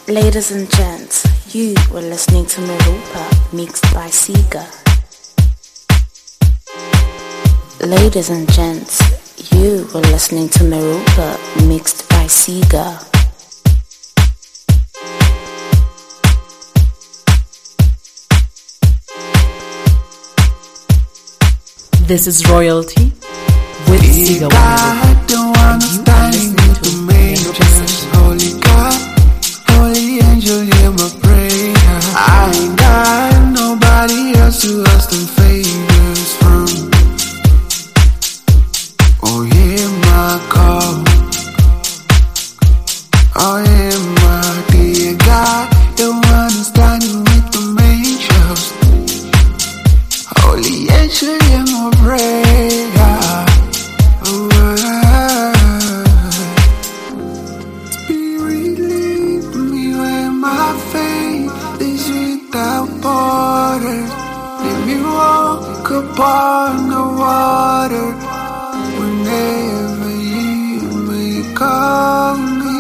Ladies and gents, you were listening to Merupa mixed by Sega. Ladies and gents, you were listening to Merupa mixed by Sega. This is Royalty with Sega. God don't understand me to majors. Holy God, holy angel, hear my prayer. I ain't got nobody else to ask them favors from. Oh, hear my call. Oh, hear my dear God, don't understand me with the majors. Holy angel, hear my prayer. Spirit, lead me where my faith is without borders. Let me walk upon the water whenever you may call me.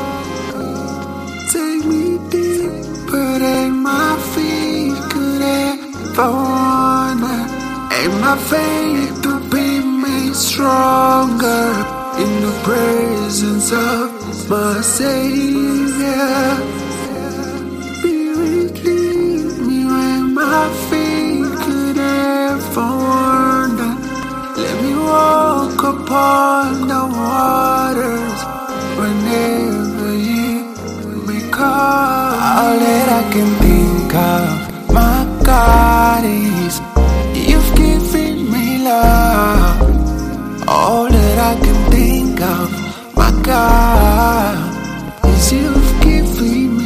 Take me deeper than my feet could ever wander, and my faith to be made stronger in the presence of my Savior. Spirit, lead me where my feet could ever wander. Let me walk upon the waters whenever you may call. All that I can think of, my God, is you've given me love. All that I can think of, my God, is you've given me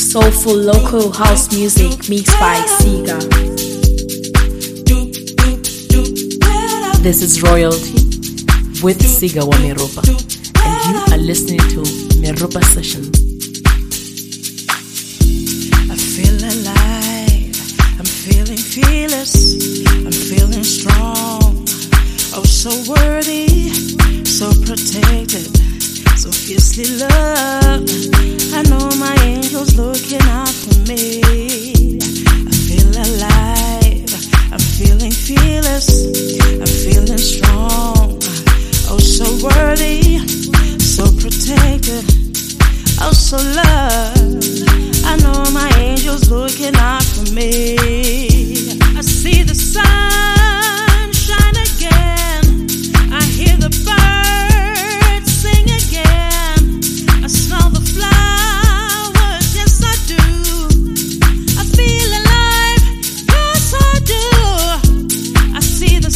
Soulful local house music mixed by Siga. This is Royalty with Siga wa Meropa, and you are listening to Meropa Sessions. I feel alive, I'm feeling fearless, I'm feeling strong, oh so worthy, so protected, so fiercely loved. I know my angel's looking out for me. I feel alive, I'm feeling fearless, I'm feeling strong, oh so worthy, so protected, oh so loved. I know my angel's looking out for me. I see the sun shine again, I hear the birds sing again, I smell the flowers, yes I do, I feel alive, yes I do. I see the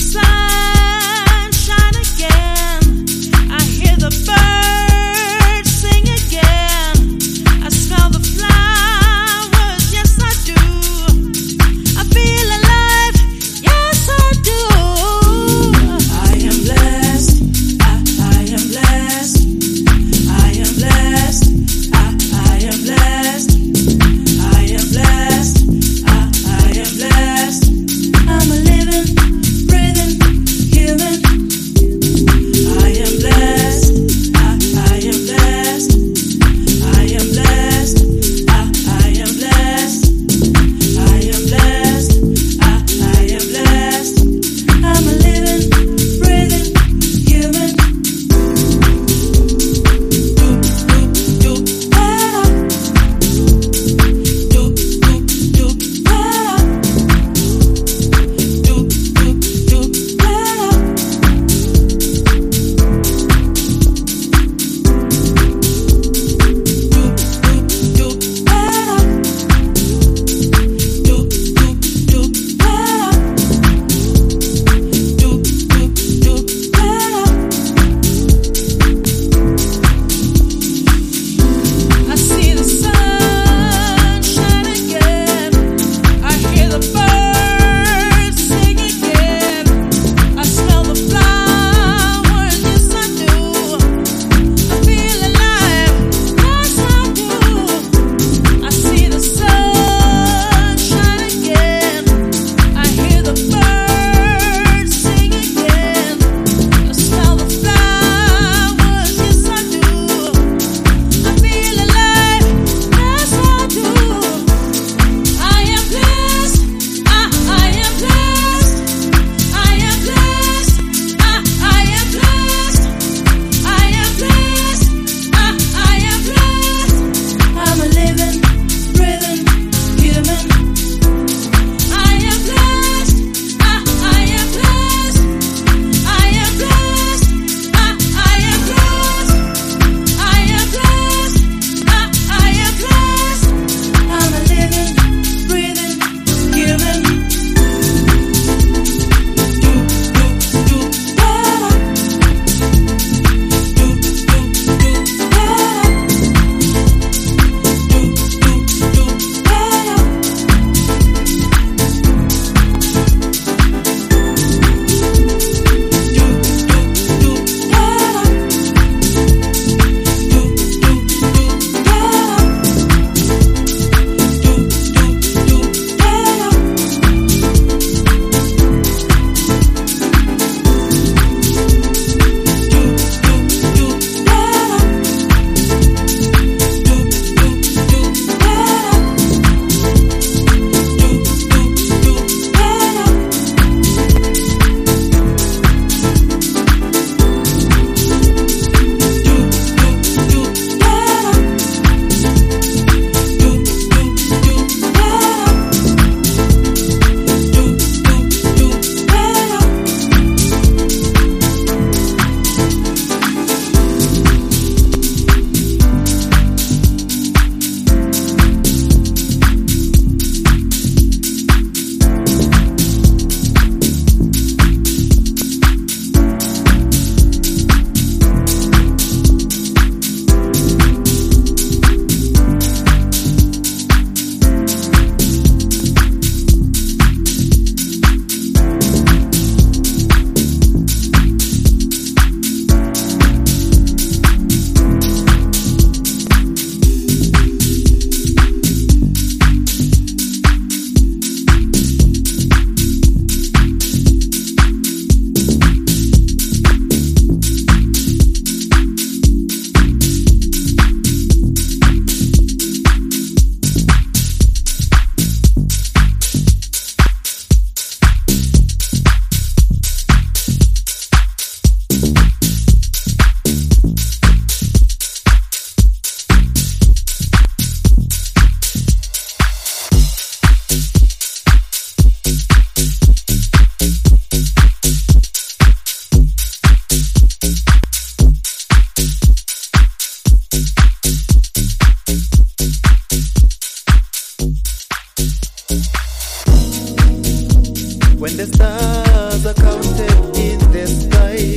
when the stars are counted in the sky.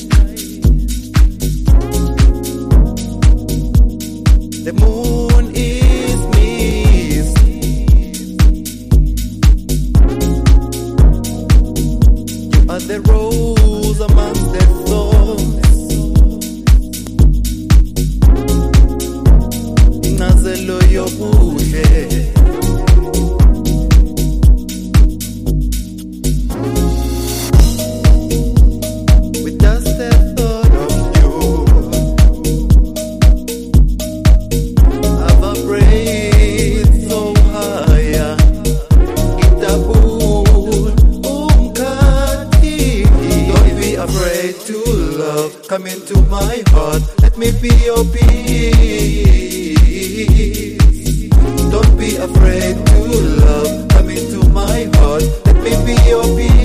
The moon is missed. You are the rose amongst the thorns. Ingazelo yobuhle. Come into my heart, let me be your peace. Don't be afraid to love. Come into my heart, let me be your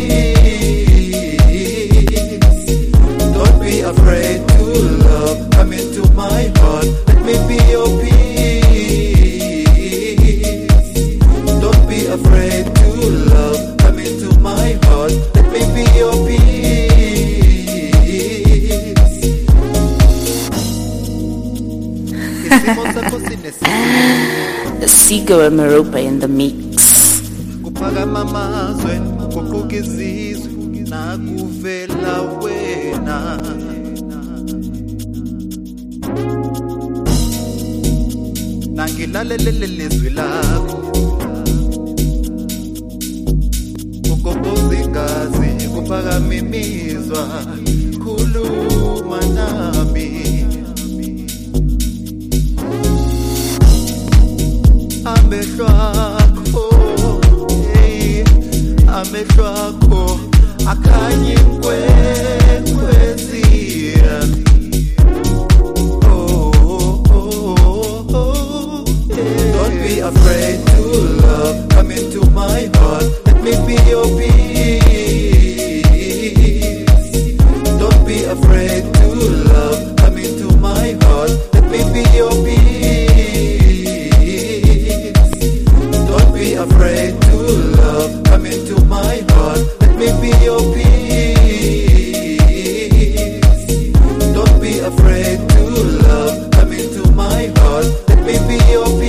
peace. Don't be afraid to love. Come into my heart, let me be your peace. Don't be afraid to love. Come into my heart, let me be your peace. Sigo and Meropa in the mix. Kuphakama amazwe kuquka izizwe nakuvela wena. Nangilalelele lizwi lakho kugogoza ingazi kuphakama imizwa khuluma nami. Amehlo akho, amehlo akho akhanye kwekwezira. Don't be afraid to love. Come into my heart, let me be your peace. Don't be afraid to love. Come into my heart, let me be your peace. Don't be afraid to love. Come into my heart, let me be your peace. Don't be afraid to love. Come into my heart, let me be your peace.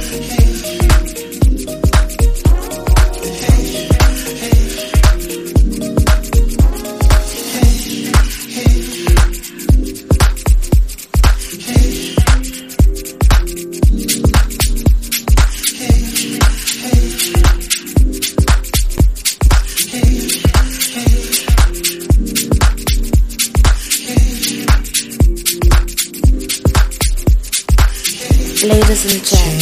Ladies and gents,